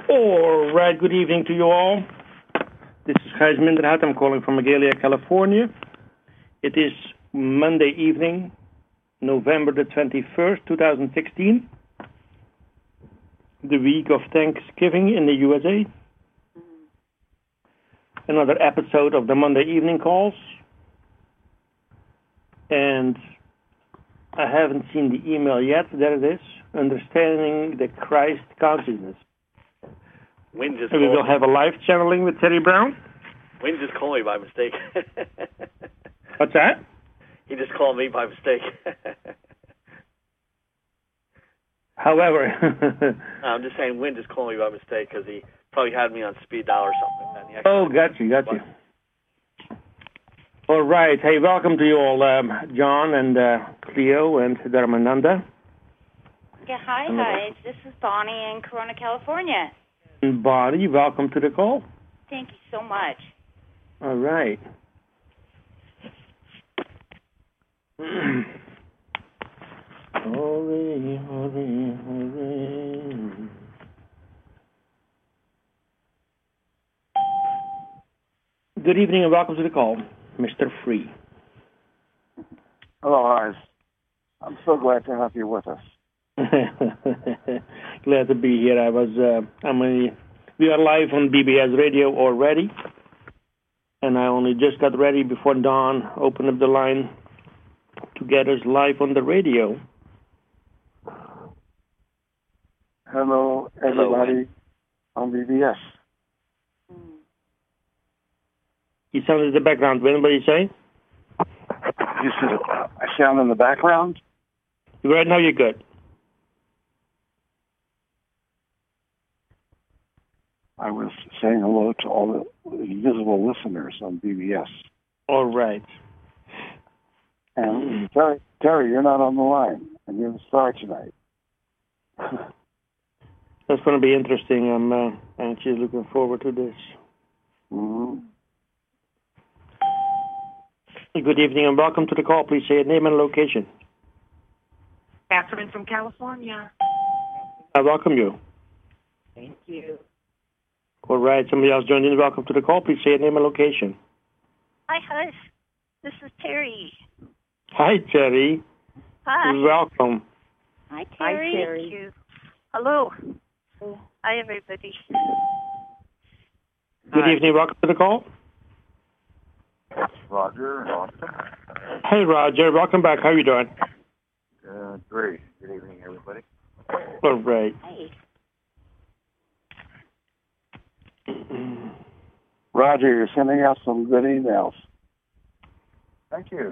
All right, good evening to you all. This is Gijs Minderhout. I'm calling from Magalia, California. It is Monday evening, November the 21st, 2016, the week of Thanksgiving in the USA. Another episode of the Monday Evening Calls. And I haven't seen the email yet. There it is. Understanding the Christ Consciousness. Wynn just we will have a live channeling with Terry Brown. Wynn just called me by mistake. What's that? He just called me by mistake. However... No, I'm just saying Wynn just called me by mistake because he probably had me on speed dial or something like that. Oh, got you. All right. Hey, welcome to you all, John and Cleo and Dharmananda. Yeah, hi. This is Bonnie in Corona, California. Bonnie, welcome to the call. Thank you so much. All right. Hooray. Good evening and welcome to the call, Mr. Free. Hello, Ars. I'm so glad to have you with us. Glad to be here. We are live on BBS Radio already, and I only just got ready before Dawn opened up the line to get us live on the radio. Hello, everybody on BBS. You sound in the background. What did you say? You said I sound in the background? Right now you're good. I was saying hello to all the visible listeners on BBS. All right. And Terry, you're not on the line, and you're the star tonight. That's going to be interesting. I'm actually looking forward to this. Mm-hmm. Good evening and welcome to the call. Please say your name and location. Catherine from California. I welcome you. Thank you. All right, somebody else joined in. Welcome to the call. Please say your name and location. Hi, Hush. This is Terry. Hi, Terry. Hi. Welcome. Hi, Terry. Hi, Terry. Thank you. Hello. Hi, everybody. Good evening. Welcome to the call. Roger in Austin. Hey, Roger. Welcome back. How are you doing? Great. Good evening, everybody. All right. Hey. Roger, you're sending out some good emails. Thank you.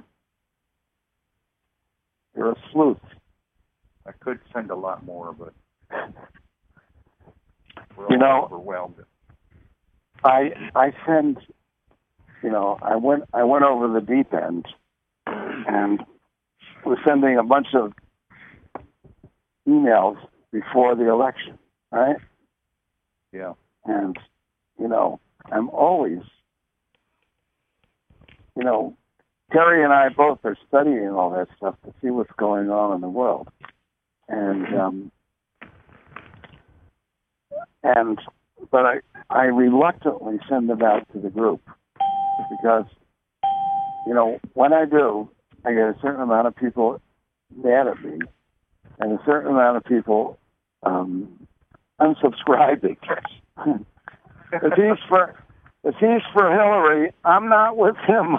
You're a sleuth. I could send a lot more, but we're all overwhelmed. I send. I went over the deep end, and was sending a bunch of emails before the election, right? Yeah. And, I'm always, Terry and I both are studying all that stuff to see what's going on in the world. But I reluctantly send them out to the group because, when I do, I get a certain amount of people mad at me and a certain amount of people unsubscribing. If he's for Hillary, I'm not with him.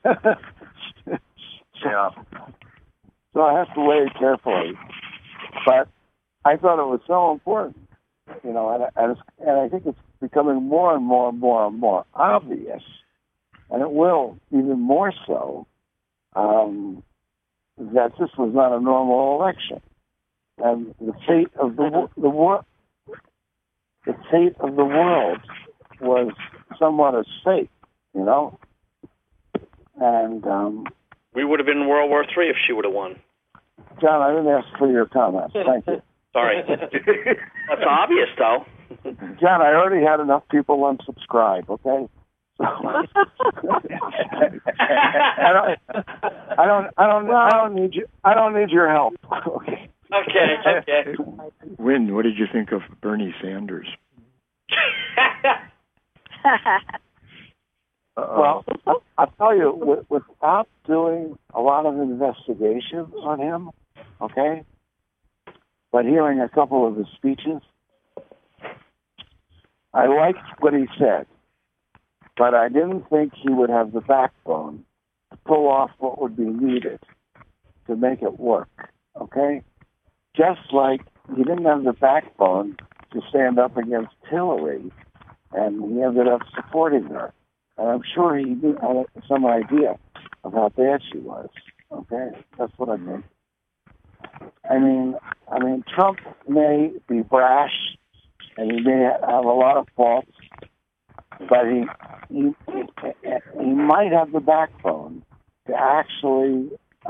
Yeah. So I have to weigh it carefully. But I thought it was so important, and I think it's becoming more and more obvious, and it will even more so, that this was not a normal election, and the fate of the world was somewhat at stake, and We would have been in World War III if she would have won. John, I didn't ask for your comments. Thank you. Sorry. That's obvious, though. John, I already had enough people unsubscribe. Okay. So I don't need your help. Okay. Okay. Wynn, what did you think of Bernie Sanders? Well, I'll tell you, without doing a lot of investigations on him, okay, but hearing a couple of his speeches, I liked what he said, but I didn't think he would have the backbone to pull off what would be needed to make it work, okay? Just like he didn't have the backbone to stand up against Hillary, and he ended up supporting her. And I'm sure he had some idea of how bad she was. Okay, that's what I mean. I mean, Trump may be brash, and he may have a lot of faults, but he might have the backbone to actually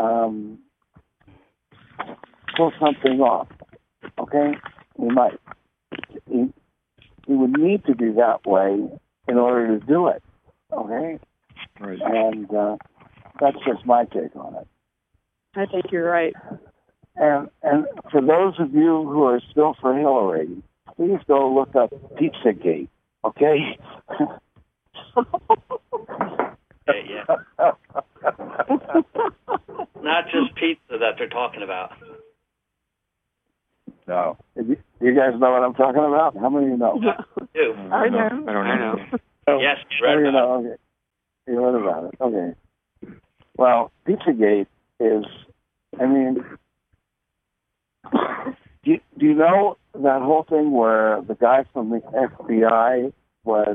pull something off. Okay, he might. He would need to be that way in order to do it. Okay, Right. and that's just my take on it. I think you're right. And for those of you who are still for Hillary, please go look up Pizzagate. Okay. Yeah. Not just pizza that they're talking about. No. You guys know what I'm talking about? How many of you know? Ew. I know. I don't know. Yes, you read about it. Okay. You read about it. Okay. Well, Pizzagate is, I mean, do you know that whole thing where the guy from the FBI was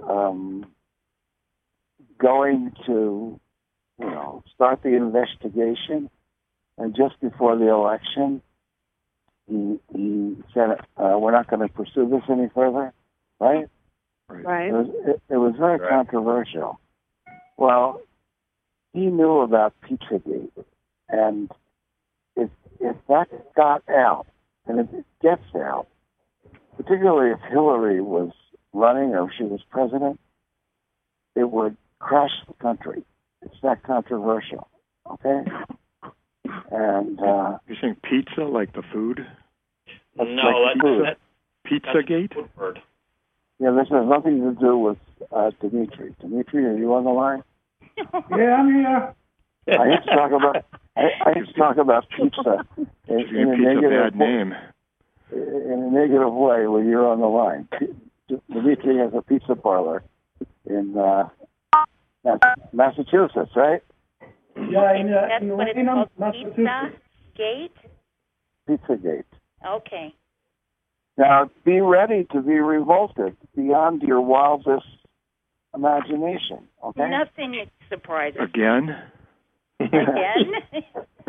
going to, start the investigation, and just before the election, he said, we're not going to pursue this any further, right? Right. It was very controversial. Well, he knew about Pizzagate, and if that got out, and if it gets out, particularly if Hillary was running or she was president, it would crash the country. It's that controversial, okay? And You're saying pizza, like the food? No, food. Pizzagate? That's a word. Yeah, this has nothing to do with Dimitri. Dimitri, are you on the line? Yeah, I'm here. I hate to talk about pizza in a negative name. In a negative way when you're on the line. Dimitri has a pizza parlor in Massachusetts, right? Yeah, That's in what it's Raynham, called, Massachusetts. Gate? Pizzagate. Okay. Now, be ready to be revolted beyond your wildest imagination, okay? Nothing surprises Again? Again?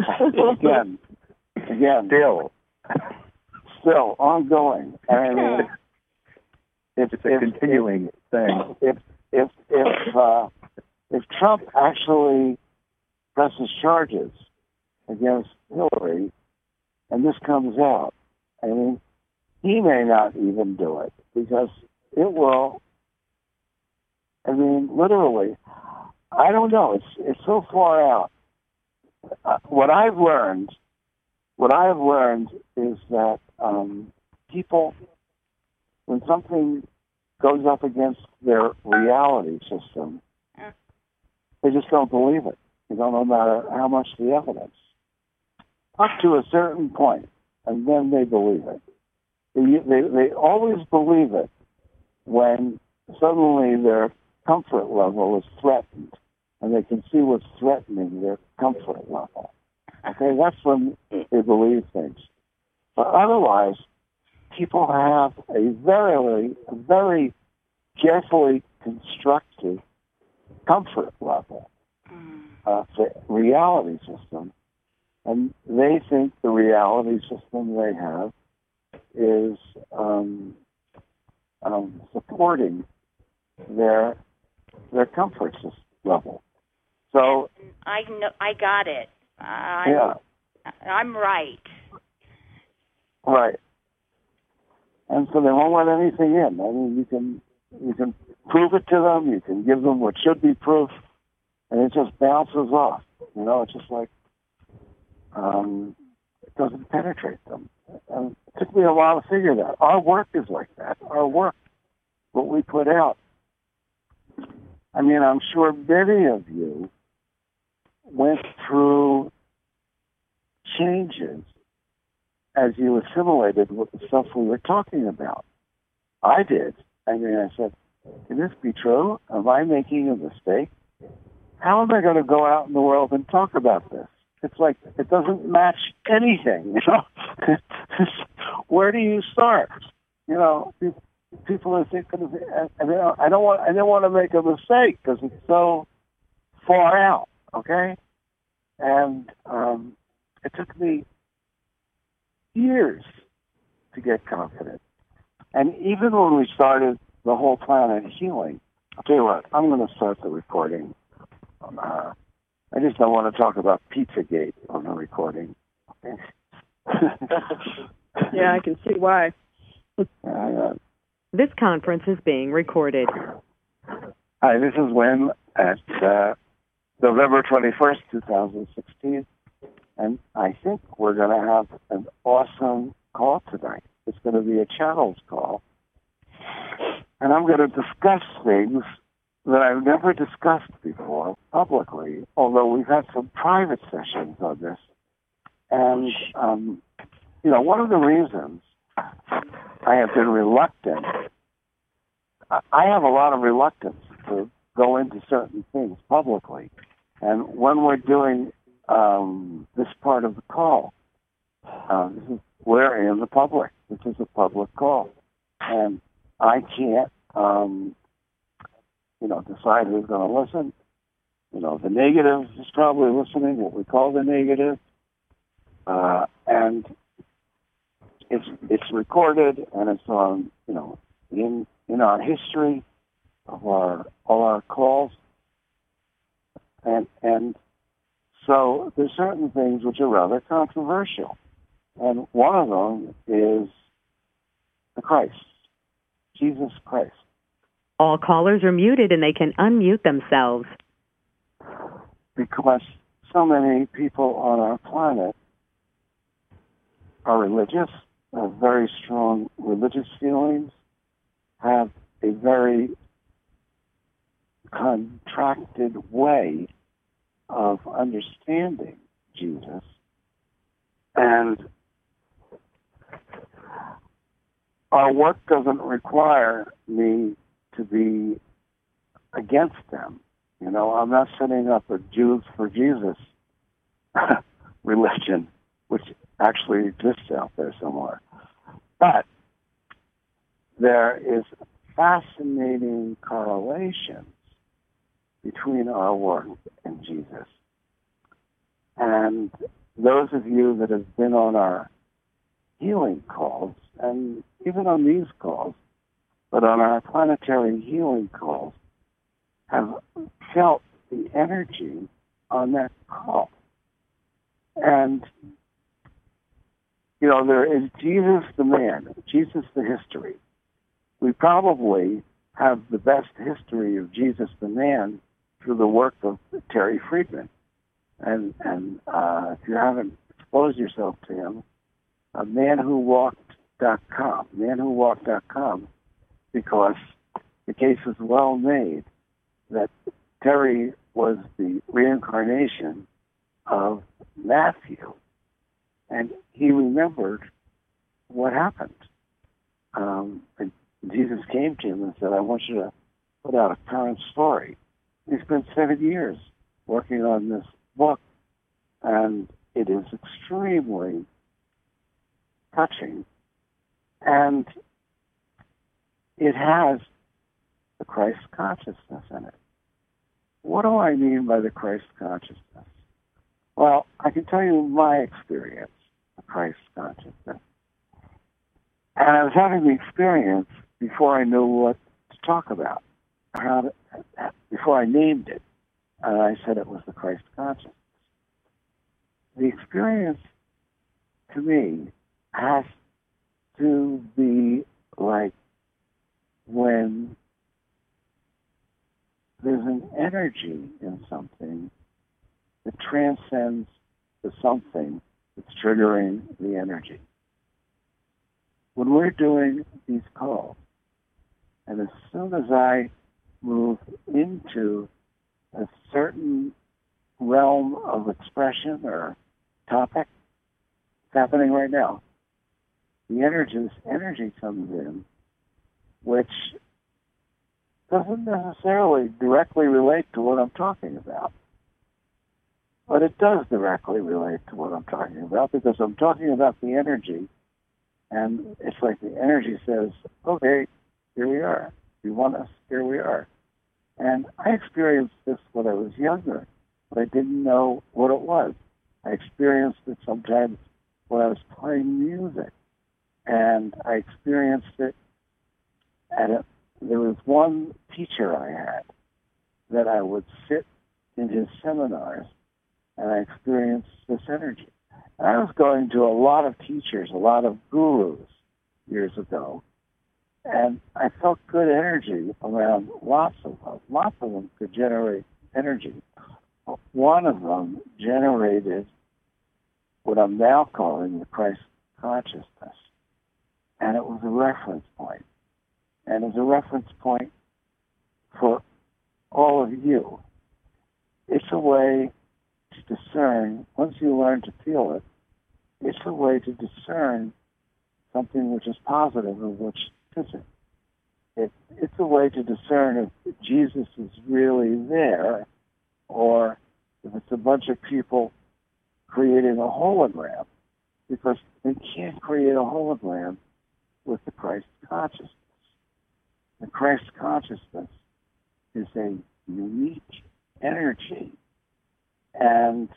Again. Still ongoing. I mean, It's a continuing thing. If Trump actually presses charges against Hillary, and this comes out, I mean, he may not even do it because it will. I mean, literally, I don't know. It's so far out. What I've learned is that people, when something goes up against their reality system, they just don't believe it. No matter how much the evidence, up to a certain point, and then they believe it. They always believe it when suddenly their comfort level is threatened, and they can see what's threatening their comfort level. Okay, that's when they believe things. But otherwise, people have a very carefully constructed comfort level for reality system, and they think the reality system they have is supporting their comfort level. So I know, I got it. I'm right. Right. And so they won't let anything in. I mean, you can prove it to them. You can give them what should be proof, and it just bounces off. It's just like it doesn't penetrate them. And it took me a while to figure that. Our work is like that. Our work what we put out. I mean, I'm sure many of you went through changes as you assimilated with the stuff we were talking about. I did. I mean, I said, can this be true? Am I making a mistake? How am I going to go out in the world and talk about this? It's like it doesn't match anything. You know, where do you start? You know, people are thinking, I don't want to make a mistake because it's so far out. Okay, and it took me years to get confident. And even when we started the Whole Planet Healing, I'll tell you what, I'm going to start the recording. I just don't want to talk about Pizzagate on the recording. Okay? Yeah, I can see why. This conference is being recorded. Hi, this is Win at November 21st, 2016. And I think we're going to have an awesome call tonight. It's going to be a channels call. And I'm going to discuss things that I've never discussed before publicly, although we've had some private sessions on this. And, you know, one of the reasons I have been reluctant, I have a lot of reluctance to go into certain things publicly. And when we're doing this part of the call, we're in the public. This is a public call. And I can't, you know, decide who's going to listen. You know, the negative is probably listening, what we call the negative. And it's recorded and it's on, you know, in our history of all our calls. And so there's certain things which are rather controversial. And one of them is the Christ, Jesus Christ. All callers are muted and they can unmute themselves. Because so many people on our planet are religious, have very strong religious feelings, have a very contracted way of understanding Jesus, and our work doesn't require me to be against them. You know, I'm not setting up a Jews for Jesus religion, which actually exists out there somewhere. But there is fascinating correlations between our work and Jesus. And those of you that have been on our healing calls, and even on these calls, but on our planetary healing calls, have felt the energy on that call. And, you know, there is Jesus the man, Jesus the history. We probably have the best history of Jesus the man through the work of Terry Friedman. And if you haven't exposed yourself to him, manwhowalked.com, because the case is well made that Terry was the reincarnation of Matthew, and he remembered what happened. And Jesus came to him and said, I want you to put out a current story. He spent 7 years working on this book, and it is extremely touching. And it has the Christ consciousness in it. What do I mean by the Christ consciousness? Well, I can tell you my experience of Christ consciousness. And I was having the experience before I knew what to talk about, before I named it. And I said it was the Christ consciousness. The experience, to me, has to be like when there's an energy in something that transcends the something that's triggering the energy. When we're doing these calls, And as soon as I move into a certain realm of expression or topic, it's happening right now. The energy comes in, which doesn't necessarily directly relate to what I'm talking about. But it does directly relate to what I'm talking about because I'm talking about the energy, and it's like the energy says, okay, here we are. You want us, here we are. And I experienced this when I was younger, but I didn't know what it was. I experienced it sometimes when I was playing music, and I experienced it there was one teacher I had that I would sit in his seminars, and I experienced this energy. And I was going to a lot of teachers, a lot of gurus years ago, and I felt good energy around lots of them. Lots of them could generate energy. One of them generated what I'm now calling the Christ consciousness, and it was a reference point. And as a reference point for all of you, it's a way to discern, once you learn to feel it, it's a way to discern something which is positive and which isn't. It's a way to discern if Jesus is really there or if it's a bunch of people creating a hologram, because they can't create a hologram with the Christ consciousness. The Christ consciousness is a unique energy. And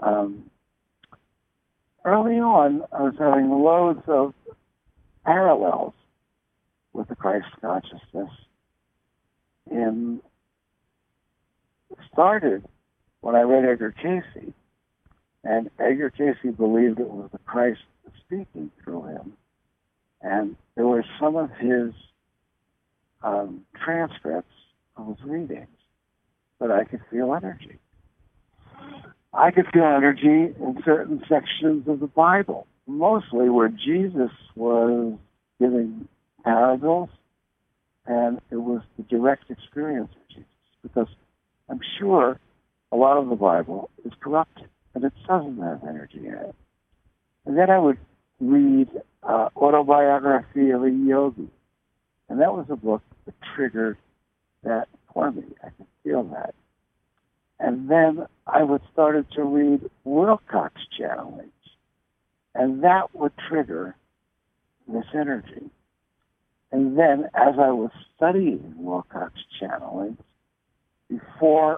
early on, I was having loads of parallels with the Christ consciousness. And it started when I read Edgar Cayce, and Edgar Cayce believed it was the Christ speaking through him. And there were some of his transcripts of his readings, but I could feel energy. I could feel energy in certain sections of the Bible, mostly where Jesus was giving parables, and it was the direct experience of Jesus, because I'm sure a lot of the Bible is corrupted, and it doesn't have energy in it. And then I would read Autobiography of a Yogi, and that was a book that triggered that for me. I could feel that. And then I would start to read Wilcox channelings, and that would trigger this energy. And then as I was studying Wilcox channelings, before,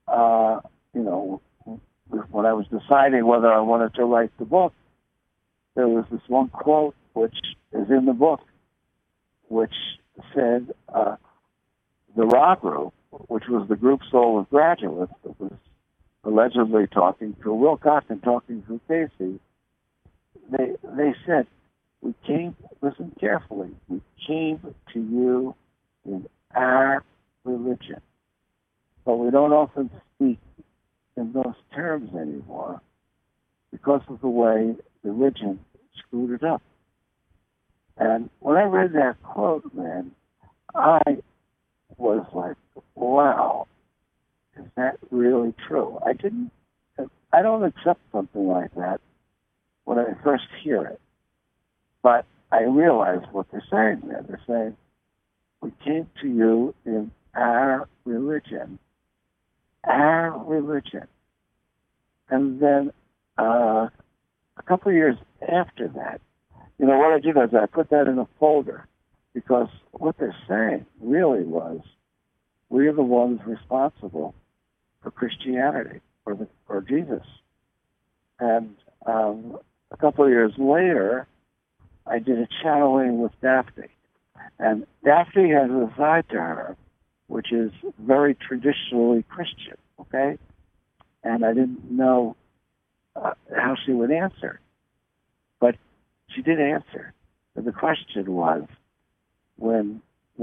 when I was deciding whether I wanted to write the book, there was this one quote which is in the book, which said, the Ra Group, which was the group soul of graduates that was allegedly talking to Wilcox and talking to Cayce, they said, we came, listen carefully, we came to you in our religion. But we don't often speak in those terms anymore because of the way religion screwed it up. And when I read that quote, man, I was like, wow, is that really true? I don't accept something like that when I first hear it. But I realize what they're saying there. They're saying, we came to you in our religion. Our religion. And then a couple of years after that, what I did is I put that in a folder, because what they're saying really was, we are the ones responsible for Christianity, or Jesus. And a couple of years later, I did a channeling with Daphne. And Daphne has a side to her, which is very traditionally Christian, okay? And I didn't know how she would answer. But she did answer. And the question was, when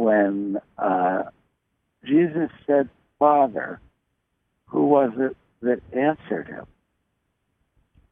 Jesus said, Father, who was it that answered him?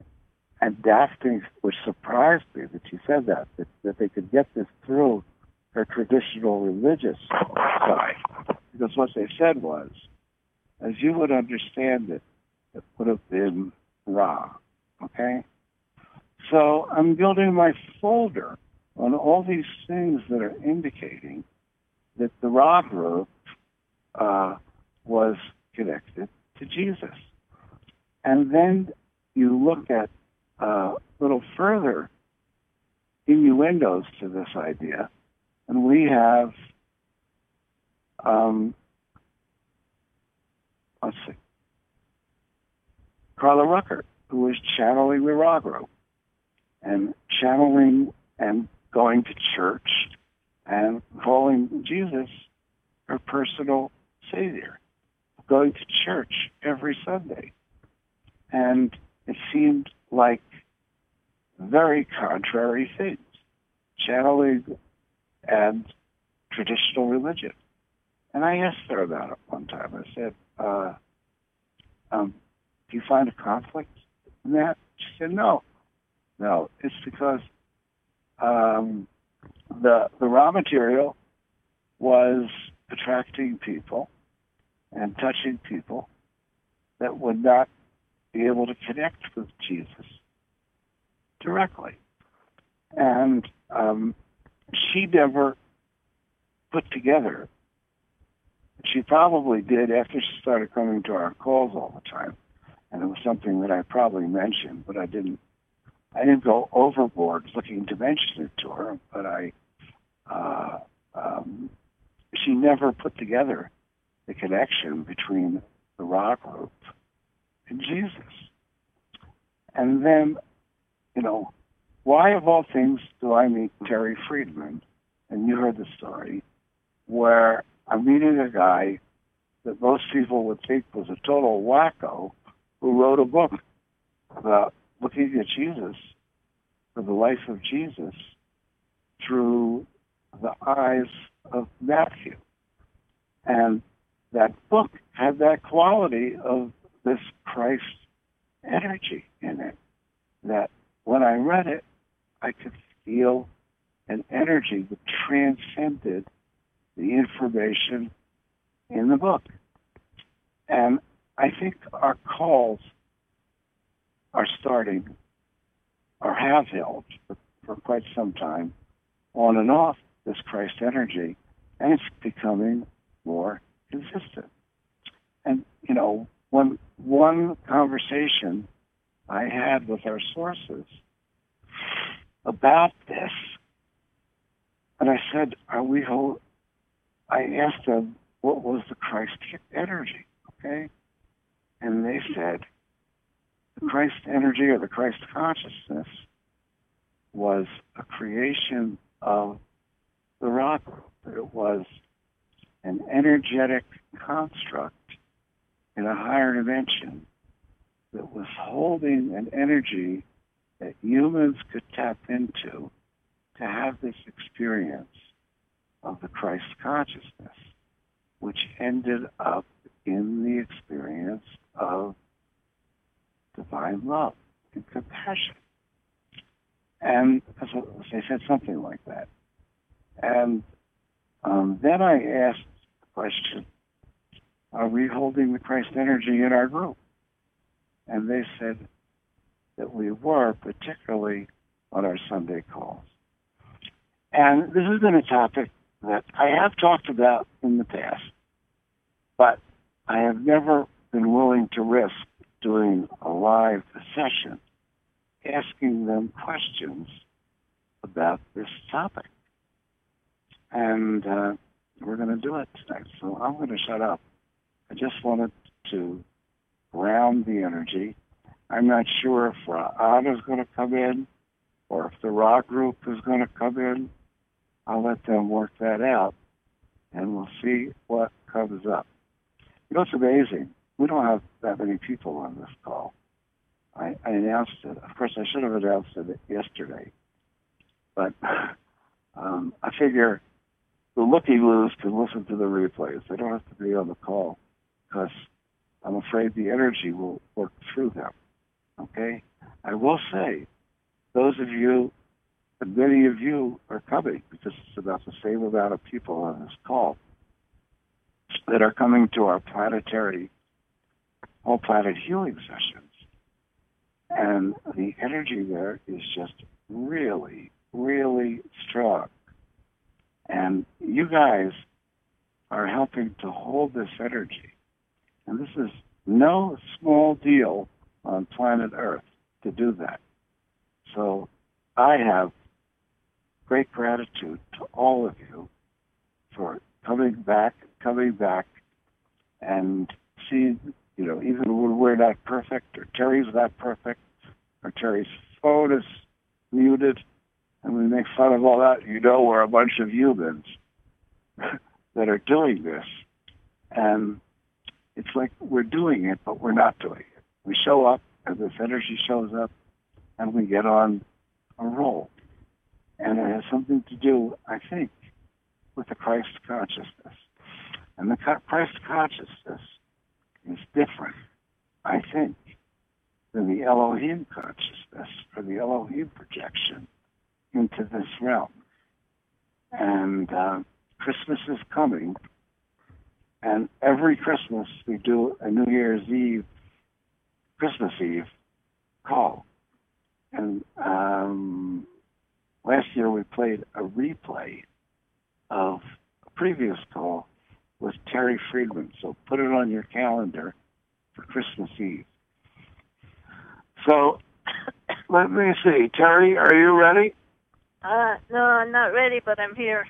And Daphne, which surprised me that she said that they could get this through her traditional religious side. Because what they said was, as you would understand it, it would have been Ra. Okay? So I'm building my folder on all these things that are indicating that the Ra group was connected to Jesus. And then you look at a little further innuendos to this idea, and we have, let's see, Carla Rucker, who is channeling the Ra group, and channeling and going to church and calling Jesus her personal savior, going to church every Sunday. And it seemed like very contrary things, channeling and traditional religion. And I asked her about it one time. I said, do you find a conflict in that? She said, no. No, it's because the raw material was attracting people and touching people that would not be able to connect with Jesus directly. And she never put together, she probably did after she started coming to our calls all the time. And it was something that I probably mentioned, but I didn't go overboard looking to mention it to her, but she never put together the connection between the Ra group and Jesus. And then, why of all things do I meet Terry Friedman? And you heard the story, where I'm meeting a guy that most people would think was a total wacko who wrote a book about looking at Jesus, for the life of Jesus, through the eyes of Matthew. And that book had that quality of this Christ energy in it, that when I read it, I could feel an energy that transcended the information in the book. And I think our calls are starting, or have held for quite some time, on and off this Christ energy, and it's becoming more consistent. And, one conversation I had with our sources about this, and I said, I asked them, what was the Christ energy, okay? And they said, the Christ energy or the Christ consciousness was a creation of the Ra group. It was an energetic construct in a higher dimension that was holding an energy that humans could tap into to have this experience of the Christ consciousness, which ended up in the experience of divine love and compassion. And they said something like that. And then I asked the question, are we holding the Christ energy in our group? And they said that we were, particularly on our Sunday calls. And this has been a topic that I have talked about in the past, but I have never been willing to risk doing a live session, asking them questions about this topic. And we're going to do it tonight, so I'm going to shut up. I just wanted to ground the energy. I'm not sure if Ra'ad is going to come in or if the Ra group is going to come in. I'll let them work that out, and we'll see what comes up. It's amazing. We don't have that many people on this call. I announced it. Of course, I should have announced it yesterday. But I figure the looky-loos can listen to the replays. They don't have to be on the call because I'm afraid the energy will work through them. Okay? I will say, those of you But many of you are coming because it's about the same amount of people on this call that are coming to our planetary whole planet healing sessions. And the energy there is just really, really strong. And you guys are helping to hold this energy. And this is no small deal on planet Earth to do that. So I have great gratitude to all of you for coming back, and seeing, even when we're not perfect, or Terry's not perfect, or Terry's phone is muted, and we make fun of all that, we're a bunch of humans that are doing this. And it's like we're doing it, but we're not doing it. We show up, and this energy shows up, and we get on a roll. And it has something to do, I think, with the Christ consciousness. And the Christ consciousness is different, I think, than the Elohim consciousness or the Elohim projection into this realm. And Christmas is coming, and every Christmas we do a New Year's Eve, Christmas Eve call. And last year we played a replay of a previous call with Terry Friedman. So put it on your calendar for Christmas Eve. So let me see. Terry, are you ready? No, I'm not ready, but I'm here.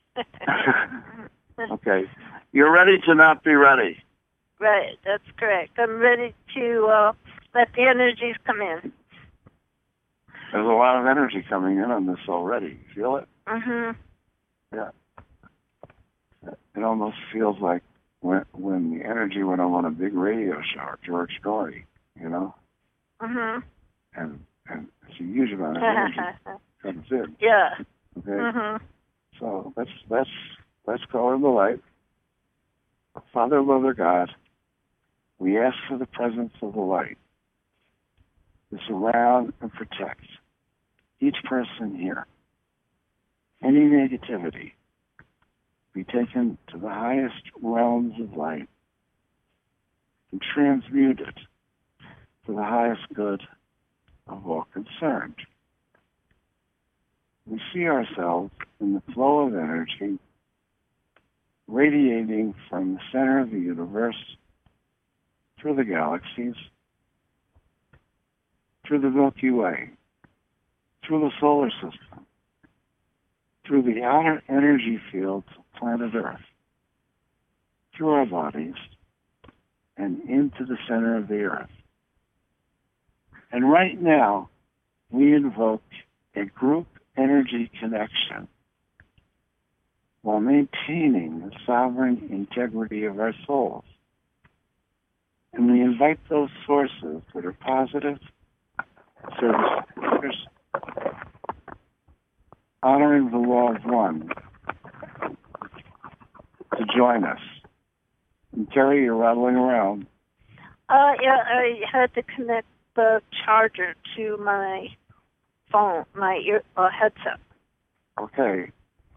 Okay. You're ready to not be ready. Right, that's correct. I'm ready to let the energies come in. There's a lot of energy coming in on this already. You feel it? Mm-hmm. Yeah. It almost feels like when the energy went on a big radio show, George Story, Mm-hmm. And it's a huge amount of energy comes in. Yeah. Okay. Mm-hmm. So let's go in the light. Father, Mother, God, we ask for the presence of the light to surround and protect each person here. Any negativity be taken to the highest realms of light and transmuted to the highest good of all concerned. We see ourselves in the flow of energy radiating from the center of the universe through the galaxies, through the Milky Way, through the solar system, through the outer energy fields of planet Earth, through our bodies, and into the center of the Earth. And right now, we invoke a group energy connection while maintaining the sovereign integrity of our souls. And we invite those sources that are positive, service, honoring the law of one, to join us. And Terry, you're rattling around. Yeah, I had to connect the charger to my phone, my headset. Okay.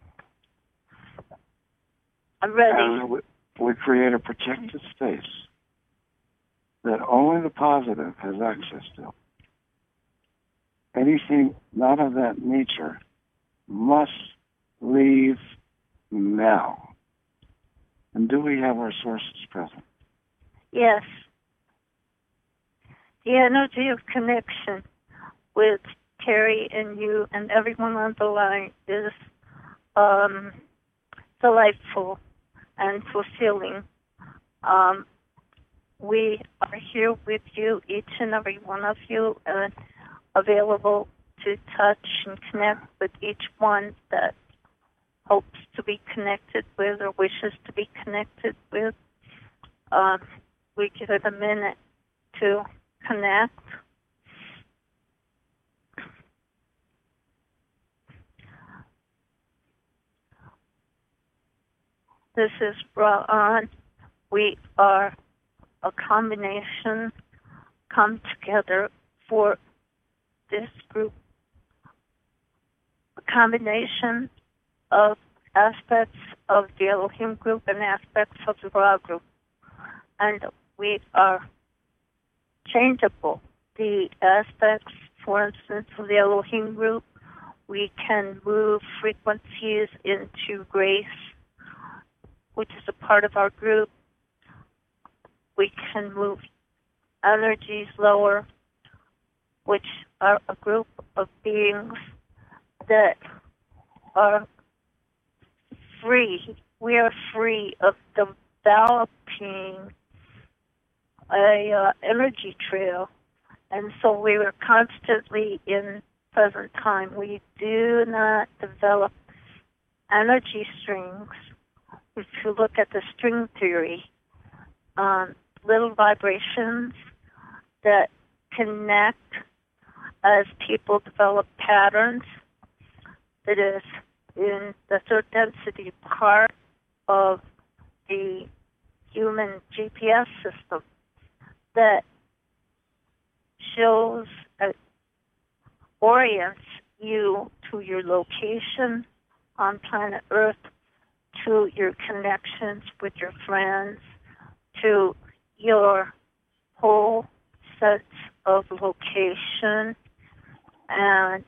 I'm ready. And we create a protected space that only the positive has access to. Anything not of that nature must leave now. And do we have our sources present? Yes. The energy of connection with Terry and you and everyone on the line is delightful and fulfilling. We are here with you, each and every one of you, and available to touch and connect with each one that hopes to be connected with or wishes to be connected with. We give it a minute to connect. This is Ra'an. We are a combination come together for this group combination of aspects of the Elohim group and aspects of the Ra group. And we are changeable. The aspects, for instance, of the Elohim group, we can move frequencies into grace, which is a part of our group. We can move energies lower, which are a group of beings that are free. We are free of developing a energy trail, and so we are constantly in present time. We do not develop energy strings. If you look at the string theory, little vibrations that connect as people develop patterns, that is in the third density part of the human GPS system that shows, orients you to your location on planet Earth, to your connections with your friends, to your whole sense of location, and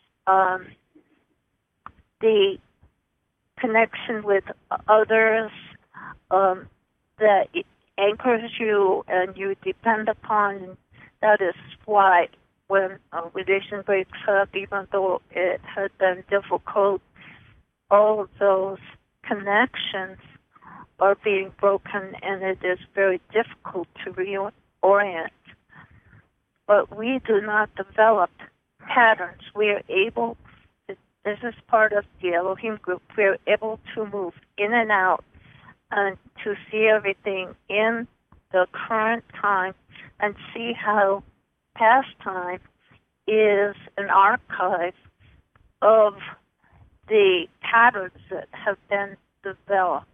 the connection with others that it anchors you and you depend upon. That is why when a relation breaks up, even though it had been difficult, all of those connections are being broken, and it is very difficult to reorient. But we do not develop patterns. We are able, this is part of the Elohim group, we are able to move in and out and to see everything in the current time and see how past time is an archive of the patterns that have been developed,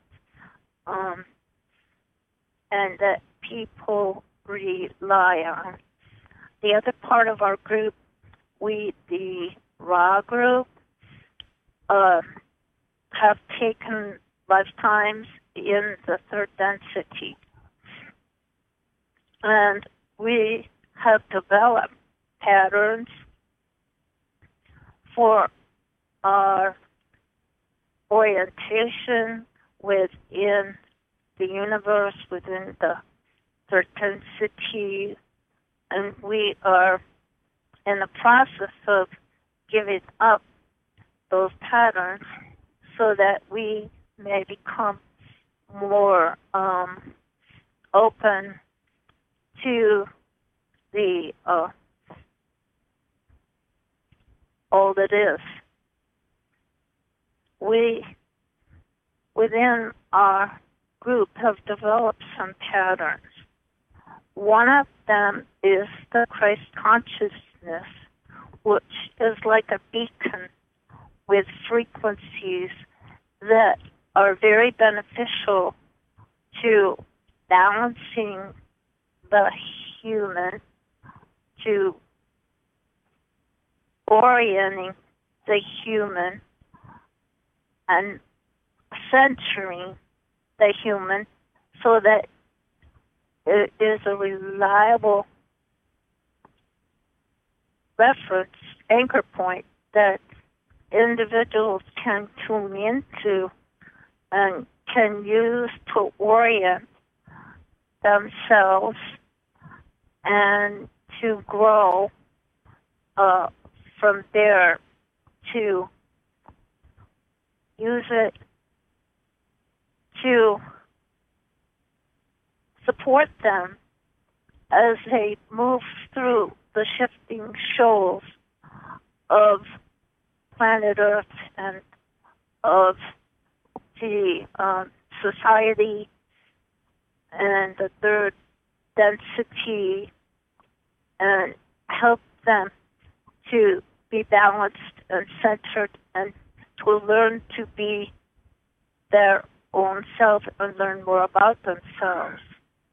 and that people rely on. The other part of our group, the Ra group, have taken lifetimes in the third density. And we have developed patterns for our orientation within the universe, within the third density, and we are in the process of giving up those patterns so that we may become more open to the all that is. We, within our group, have developed some patterns. One of them is the Christ consciousness, which is like a beacon with frequencies that are very beneficial to balancing the human, to orienting the human and centering the human so that it is a reliable reference, anchor point that individuals can tune into and can use to orient themselves and to grow from there, to use it to support them as they move through the shifting shoals of planet Earth and of the society and the third density, and help them to be balanced and centered and to learn to be their own self and learn more about themselves.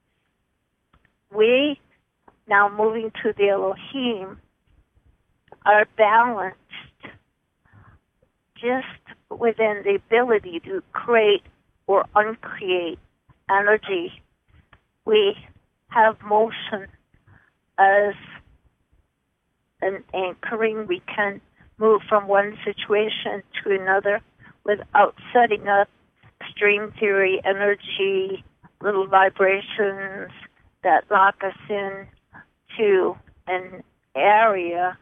We, now moving to the Elohim, are balanced just within the ability to create or uncreate energy. We have motion as an anchoring. We can move from one situation to another without setting up string theory, energy, little vibrations that lock us in to an area.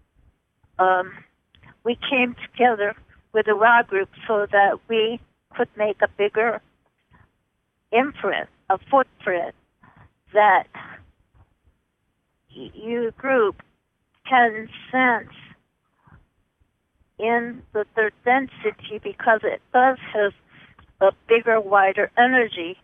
We came together with a raw group so that we could make a bigger imprint, a footprint that your group can sense in the third density because it does have a bigger, wider energy.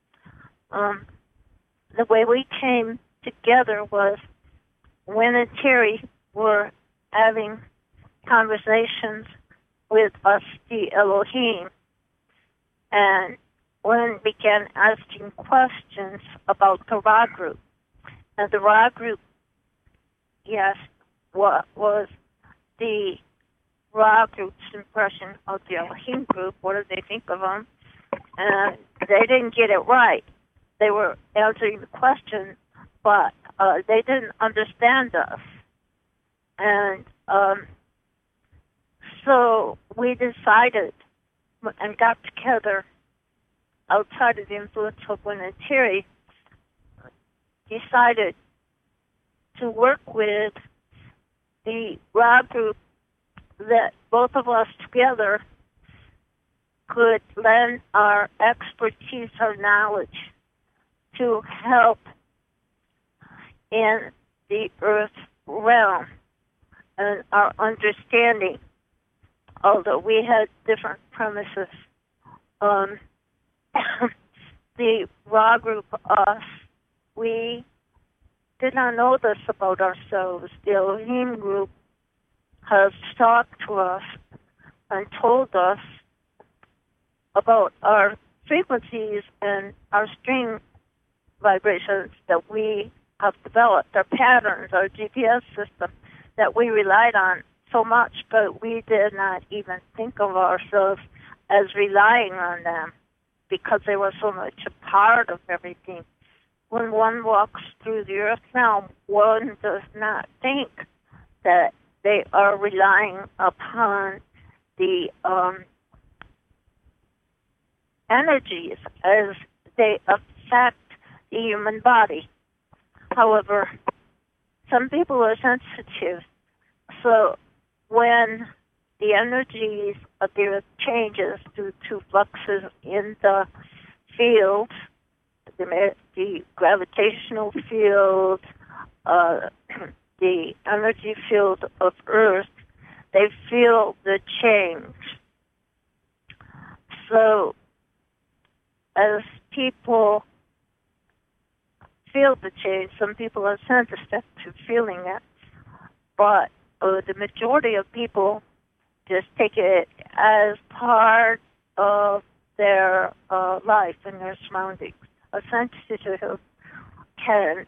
The way we came together was when and Terry were having conversations with us, the Elohim, and Lynn began asking questions about the Ra group. And the Ra group, yes, what was the Ra group's impression of the Elohim group? What did they think of them? And they didn't get it right. They were answering the question, but they didn't understand us. And so we decided and got together outside of the influence of Lynn and Terry, decided to work with the Ra group that both of us together could lend our expertise, our knowledge to help in the earth realm and our understanding, although we had different premises. The Ra group, us, we did not know this about ourselves. The Elohim group has talked to us and told us about our frequencies and our string vibrations that we have developed, our patterns, our GPS system that we relied on so much, but we did not even think of ourselves as relying on them because they were so much a part of everything. When one walks through the earth realm, one does not think that they are relying upon the energies as they affect the human body. However, some people are sensitive. So when the energies of the earth changes due to fluxes in the field, the gravitational field, the energy field of Earth, they feel the change. So as people feel the change, some people are sensitive to feeling it, but the majority of people just take it as part of their life and their surroundings. A sensitive can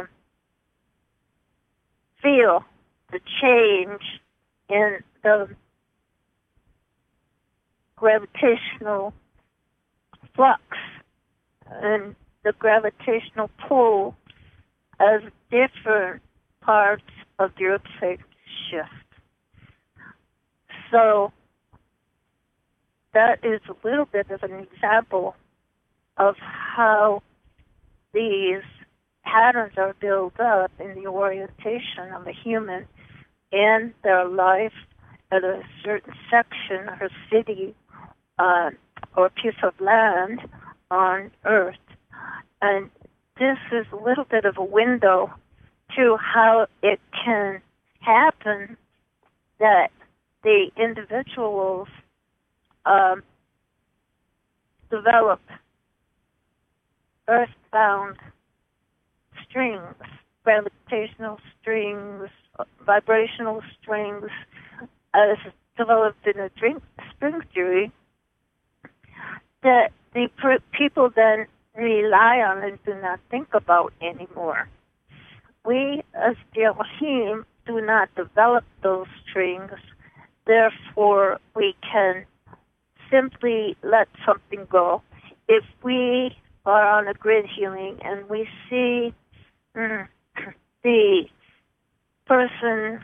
feel the change in the gravitational flux and the gravitational pull as different parts of the Earth shift. So that is a little bit of an example of how these patterns are built up in the orientation of a human in their life at a certain section or city or piece of land on Earth. And this is a little bit of a window to how it can happen that the individuals develop earthbound strings, gravitational strings, vibrational strings, as developed in a string theory, that the people then rely on and do not think about anymore. We, as the Elohim, do not develop those strings therefore we can simply let something go. If we are on a grid healing and we see the person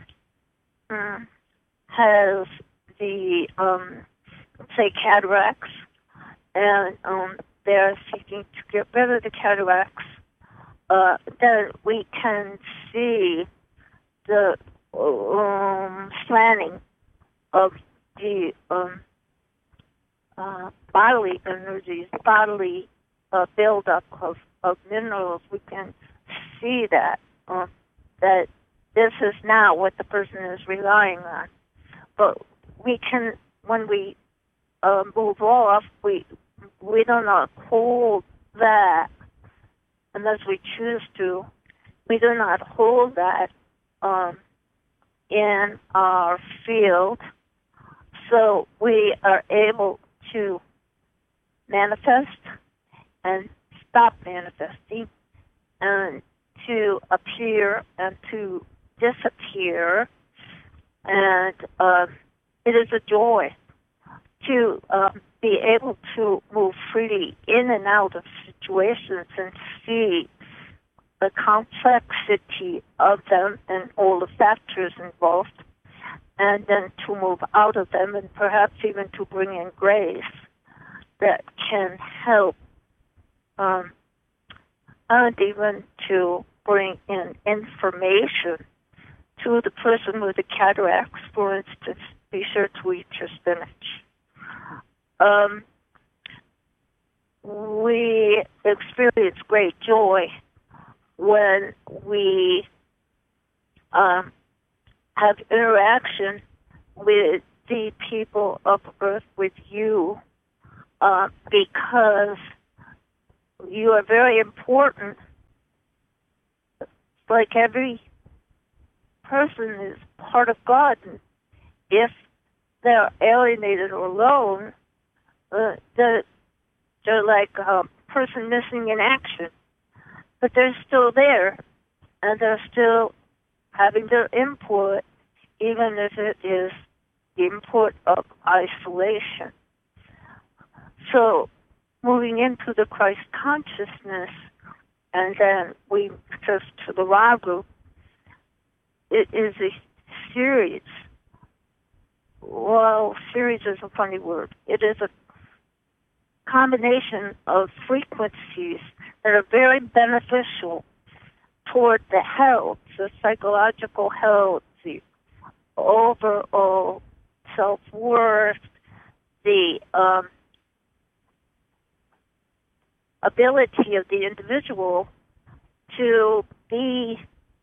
has the, say, cataracts, and they're seeking to get rid of the cataracts, then we can see the slanting of the bodily energies, bodily buildup of minerals. We can see that that this is not what the person is relying on. But we can, when we move off, we do not hold that unless we choose to. We do not hold that in our field, so we are able to manifest and stop manifesting, and to appear and to disappear. And it is a joy to be able to move freely in and out of situations and see the complexity of them and all the factors involved, and then to move out of them and perhaps even to bring in grace that can help, and even to bring in information to the person with the cataracts. For instance, be sure to eat your spinach. We experience great joy when we have interaction with the people of Earth, with you, because you are very important. Like every person is part of God. And if they're alienated or alone, they're like a person missing in action. But they're still there, and they're still having their input, even if it is the input of isolation. So, moving into the Christ consciousness, and then we just to the Ra group, it is a series. Well, series is a funny word. It is a combination of frequencies that are very beneficial toward the health, the psychological health, the overall self-worth, the ability of the individual to be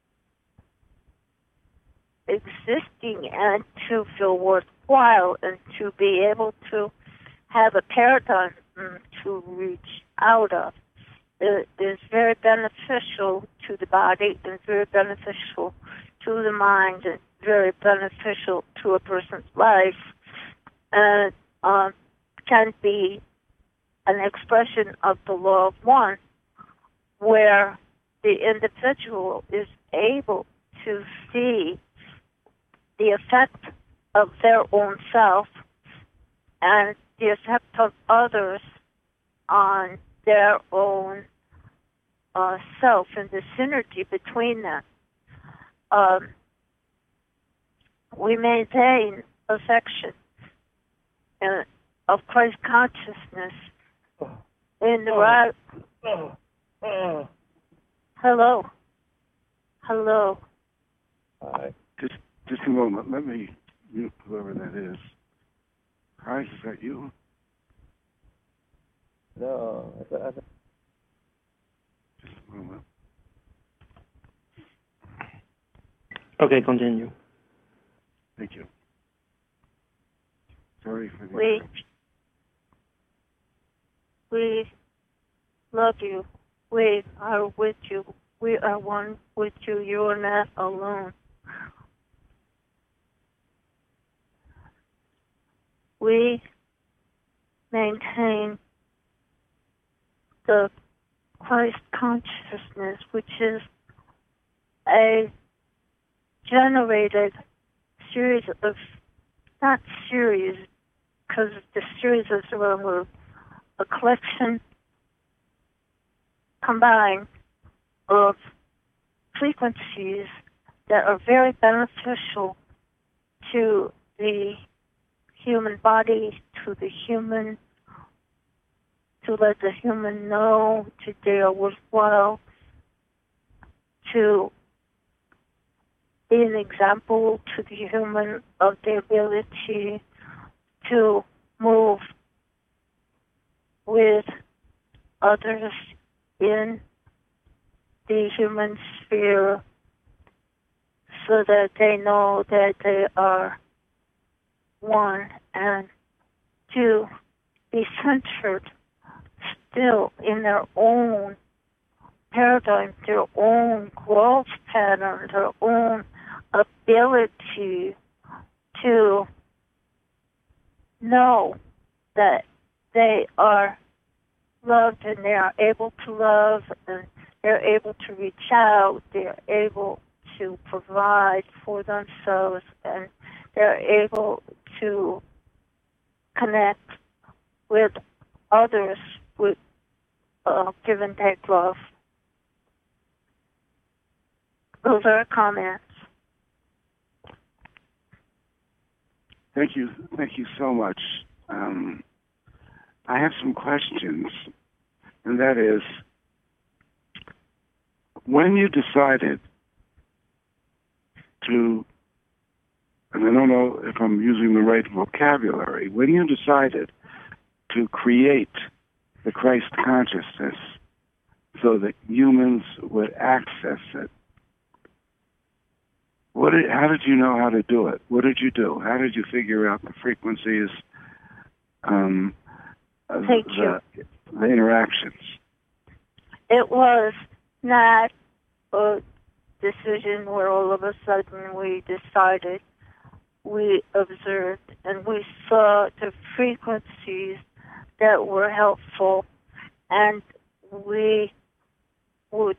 existing and to feel worthwhile and to be able to have a paradigm to reach out of. It is very beneficial to the body and very beneficial to the mind and very beneficial to a person's life, and can be an expression of the law of one, where the individual is able to see the effect of their own self and the effect of others on their own self and the synergy between them. We maintain affection of Christ consciousness in the right. Hello. Hello. Just a moment. Let me mute whoever that is. Christ, is that you? No. Just a moment. Okay, continue. Thank you. Sorry for the... We love you. We are with you. We are one with you. You are not alone. We maintain the Christ consciousness, which is a generated series of not series, because the series is a collection combined of frequencies that are very beneficial to the human body, to the human, to let the human know to they are worthwhile, to be an example to the human of the ability to move with others in the human sphere so that they know that they are one, and to be centered still in their own paradigm, their own growth pattern, their own ability to know that they are loved and they are able to love and they're able to reach out, they're able to provide for themselves, and they're able to connect with others with give and take love. Those are comments. Thank you so much. I have some questions, and that is, when you decided to, and I don't know if I'm using the right vocabulary, when you decided to create the Christ consciousness so that humans would access it, how did you know how to do it? What did you do? How did you figure out the frequencies, the interactions? It was not a decision where all of a sudden we decided. We observed and we saw the frequencies that were helpful, and we would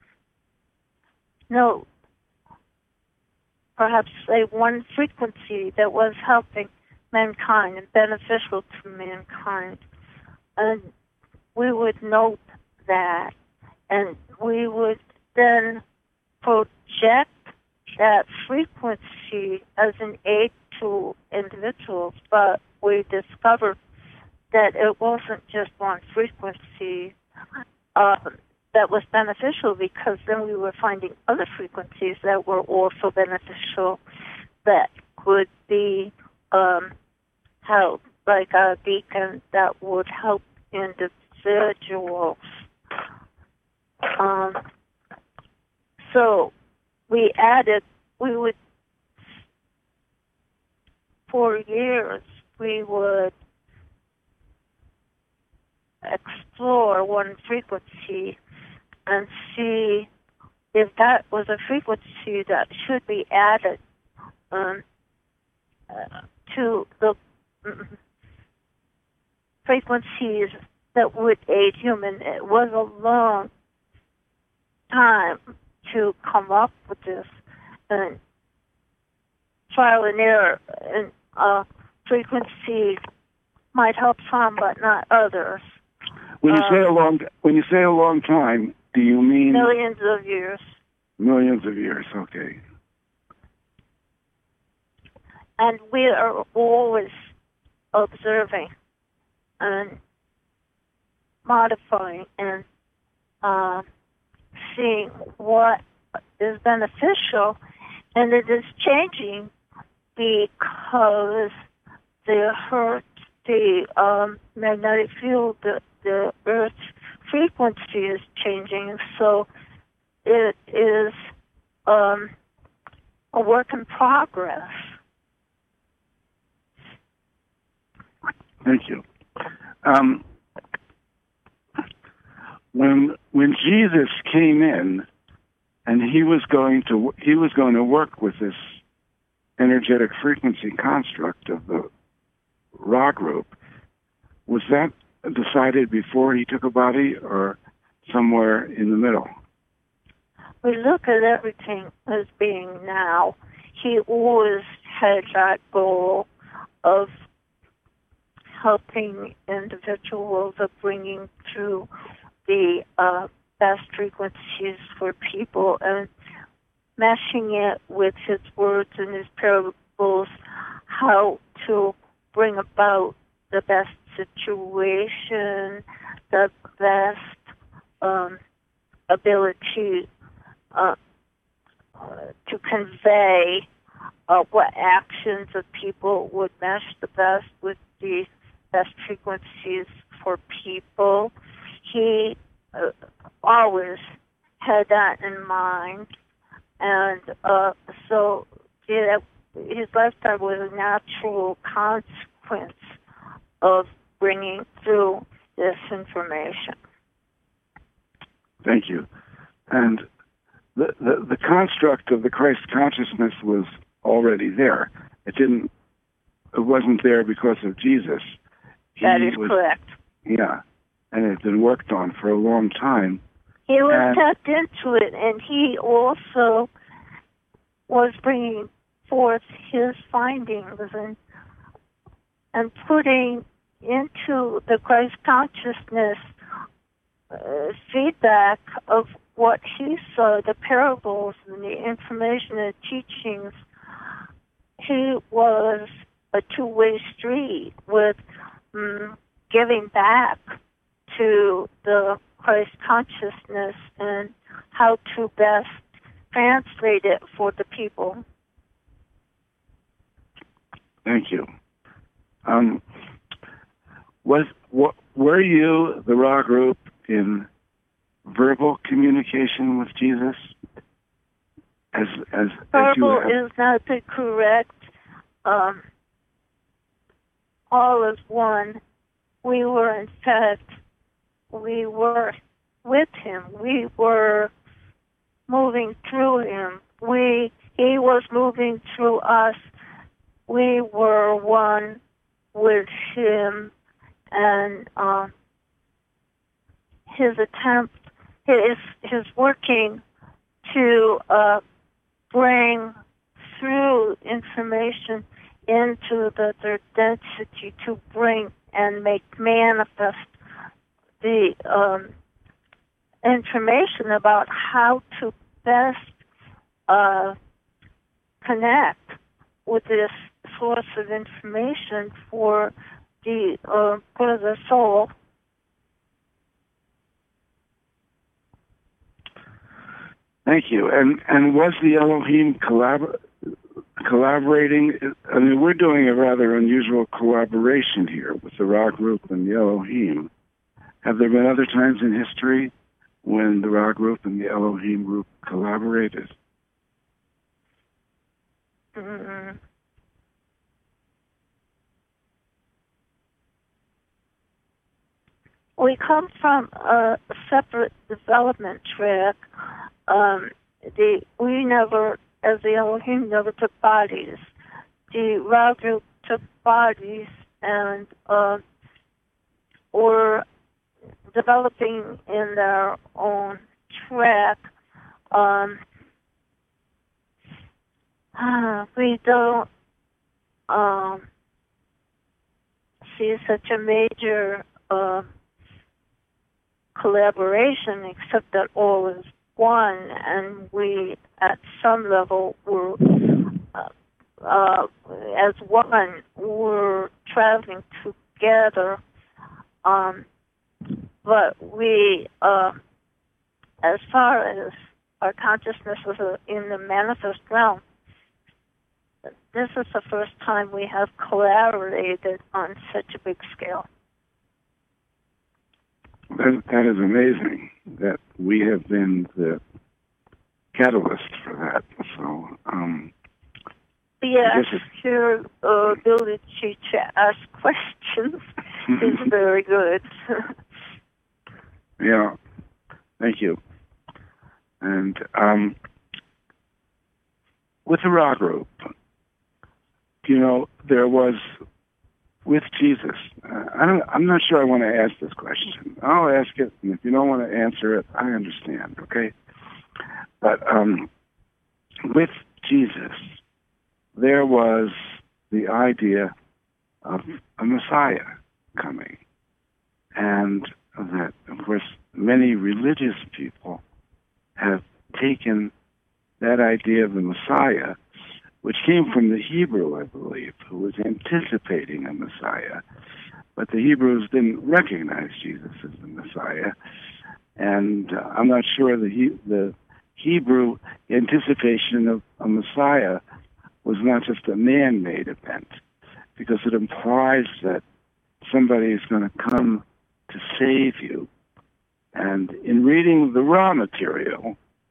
know perhaps say one frequency that was helping mankind and beneficial to mankind. And we would note that, and we would then project that frequency as an aid to individuals, but we discovered that it wasn't just one frequency that was beneficial, because then we were finding other frequencies that were also beneficial that could be help, like a beacon that would help individuals. So we would, for years, we would explore one frequency and see if that was a frequency that should be added to the frequencies that would aid human. It was a long time to come up with this, and trial and error, and frequency might help some but not others. When you say a long time, do you mean millions of years? Millions of years, okay. And we are always observing and modifying and seeing what is beneficial, and it is changing because the magnetic field, the Earth's frequency is changing, so it is a work in progress. Thank you. When Jesus came in, and he was going to work with this energetic frequency construct of the Ra group, was that decided before he took a body, or somewhere in the middle? We look at everything as being now. He always had that goal of helping individuals, of bringing through the best frequencies for people and meshing it with his words and his parables, how to bring about the best situation, the best ability to convey what actions of people would mesh the best with the best frequencies for people. He always had that in mind, and so his lifetime was a natural consequence of bringing through this information. Thank you. And the construct of the Christ consciousness was already there. It wasn't there because of Jesus. That is correct. Yeah, and it had been worked on for a long time. He was tapped into it, and he also was bringing forth his findings and putting into the Christ consciousness feedback of what he saw, the parables and the information and teachings. He was a two-way street with giving back to the Christ consciousness and how to best translate it for the people. Thank you. Were you, the Ra group, in verbal communication with Jesus? Verbal is not the correct. All is one. We were, in fact, we were with him. We were moving through him. He was moving through us. We were one with him, and his attempt, his working to bring through information into the third density, to bring and make manifest the information about how to best connect with this source of information for the good of the soul. Thank you. And was the Elohim collaborating? I mean, we're doing a rather unusual collaboration here with the Ra group and the Elohim. Have there been other times in history when the Ra group and the Elohim group collaborated? Mm-hmm. We come from a separate development track. We never, as the Elohim, never took bodies. The Ra group took bodies and were developing in their own track. We don't see such a major collaboration, except that all is one, and we, at some level, were as one. We're traveling together, but we, as far as our consciousness was in the manifest realm, this is the first time we have collaborated on such a big scale. That is amazing that we have been the catalyst for that. So, yes, your ability to ask questions is very good. Yeah, thank you. And with the Ra group, there was, with Jesus, I'm not sure I want to ask this question. I'll ask it, and if you don't want to answer it, I understand, okay? But with Jesus, there was the idea of a Messiah coming. And that, of course, many religious people have taken that idea of the Messiah, which came from the Hebrew, I believe, who was anticipating a Messiah. But the Hebrews didn't recognize Jesus as the Messiah. And I'm not sure the Hebrew anticipation of a Messiah was not just a man-made event, because it implies that somebody is going to come to save you. And in reading the raw material,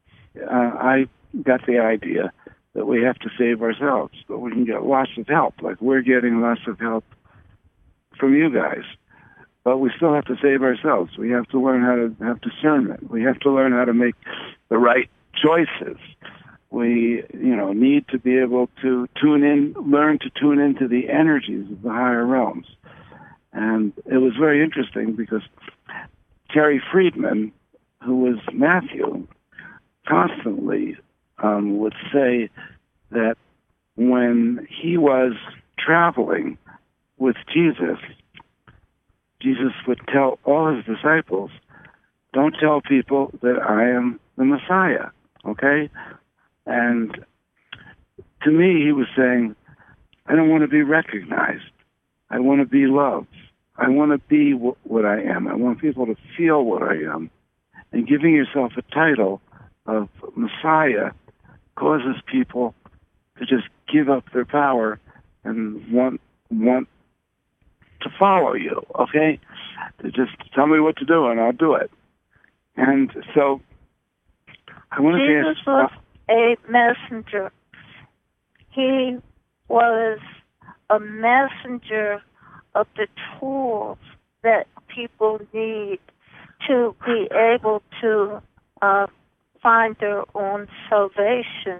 I got the idea that we have to save ourselves, but we can get lots of help, like we're getting lots of help from you guys. But we still have to save ourselves. We have to learn how to have discernment. We have to learn how to make the right choices. We, need to be able to learn to tune into the energies of the higher realms. And it was very interesting because Terry Friedman, who was Matthew, constantly would say that when he was traveling with Jesus, Jesus would tell all his disciples, don't tell people that I am the Messiah, okay? And to me, he was saying, I don't want to be recognized. I want to be loved. I want to be what I am. I want people to feel what I am. And giving yourself a title of Messiah causes people to just give up their power and want to follow you, okay? To just tell me what to do and I'll do it. And so I wanted to ask... Jesus was a messenger. He was a messenger of the tools that people need to be able to find their own salvation.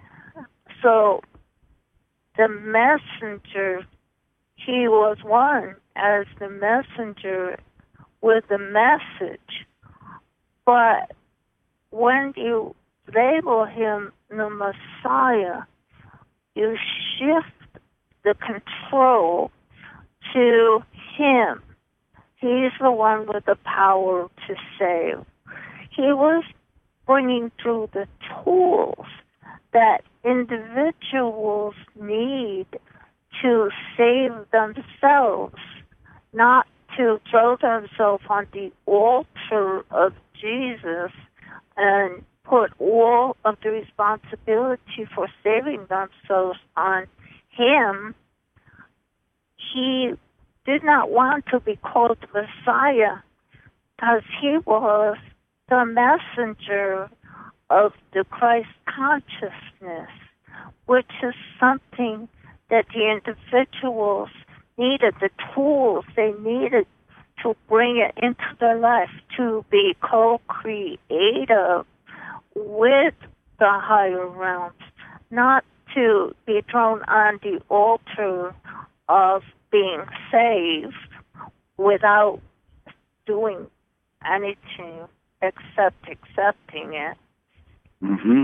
So the messenger, he was one as the messenger with the message. But when you label him the Messiah, you shift the control to him. He's the one with the power to save. He was bringing through the tools that individuals need to save themselves, not to throw themselves on the altar of Jesus and put all of the responsibility for saving themselves on him. He did not want to be called Messiah because he was the messenger of the Christ consciousness, which is something that the individuals needed, the tools they needed to bring it into their life, to be co-creative with the higher realms, not to be thrown on the altar of being saved without doing anything except accepting it. Mm-hmm.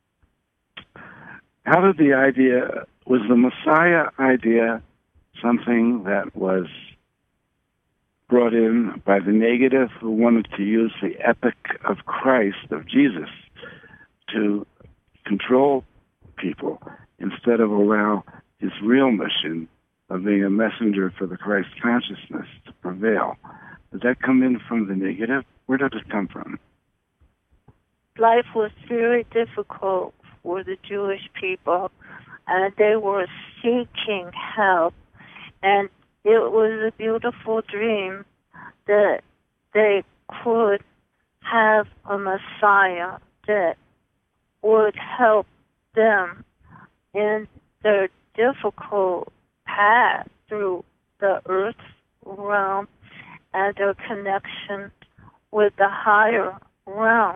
How did the idea, was the Messiah idea something that was brought in by the negative who wanted to use the epic of Christ, of Jesus, to control people instead of allow his real mission of being a messenger for the Christ consciousness to prevail? Did that come in from the negative? Where did it come from? Life was very difficult for the Jewish people, and they were seeking help. And it was a beautiful dream that they could have a Messiah that would help them in their difficult path through the earth realm and their connection with the higher realms.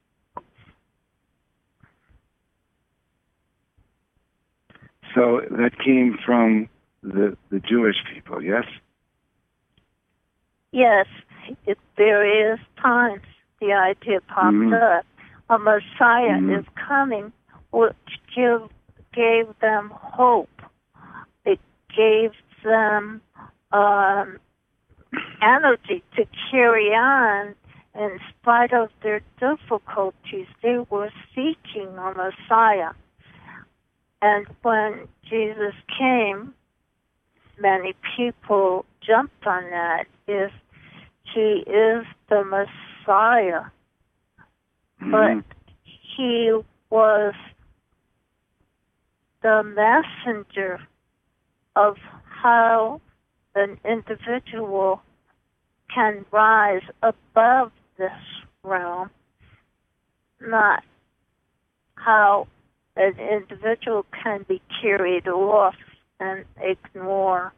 So that came from the Jewish people, yes? Yes, at various times the idea popped up. A Messiah is coming, which gave them hope. It gave them energy to carry on in spite of their difficulties. They were seeking a Messiah. And when Jesus came, many people jumped on that. If he is the Messiah, but he was the messenger of how an individual can rise above this realm, not how an individual can be carried off and ignore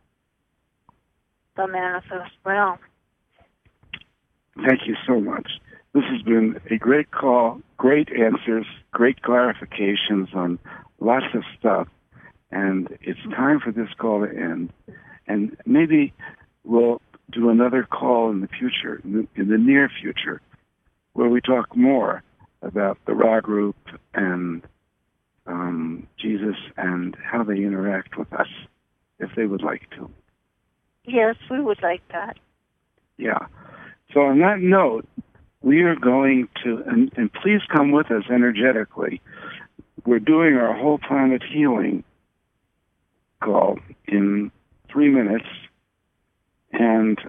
the manifest realm. Thank you so much. This has been a great call, great answers, great clarifications on lots of stuff. And it's time for this call to end. And maybe we'll do another call in the future, in the near future, where we talk more about the Ra group and Jesus and how they interact with us, if they would like to. Yes, we would like that. Yeah. So on that note, we are going to, and please come with us energetically. We're doing our whole planet healing call in 3 minutes, and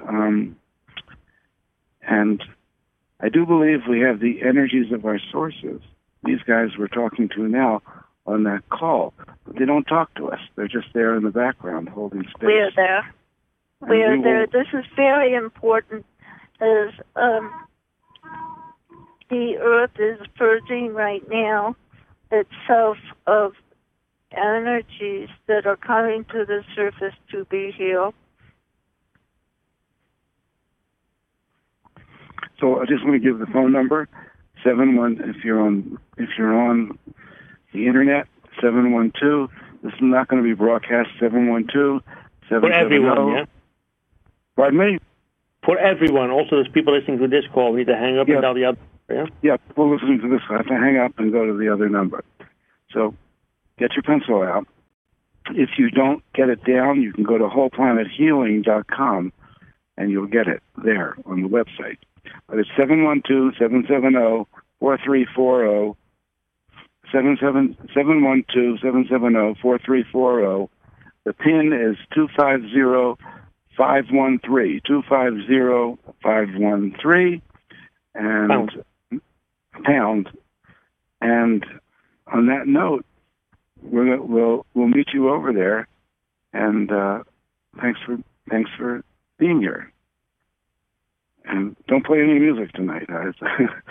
I do believe we have the energies of our sources. These guys we're talking to now on that call, but they don't talk to us. They're just there in the background holding space. We're there. We're there. This is very important, as the Earth is purging right now itself of energies that are coming to the surface to be healed. So I just want to give the phone number, 71, if you're on the internet, 712. This is not going to be broadcast, 712-770. For everyone, yeah? Pardon me? For everyone. Also, there's people listening to this call. We need to hang up and dial the other, yeah? Yeah, people listening to this call have to hang up and go to the other number. So get your pencil out. If you don't get it down, you can go to wholeplanethealing.com and you'll get it there on the website. But it's 712-770-4340, 712-770-4340. The PIN is 250513, 250513, and pound. And on that note, we'll meet you over there. And thanks for being here. And don't play any music tonight, guys.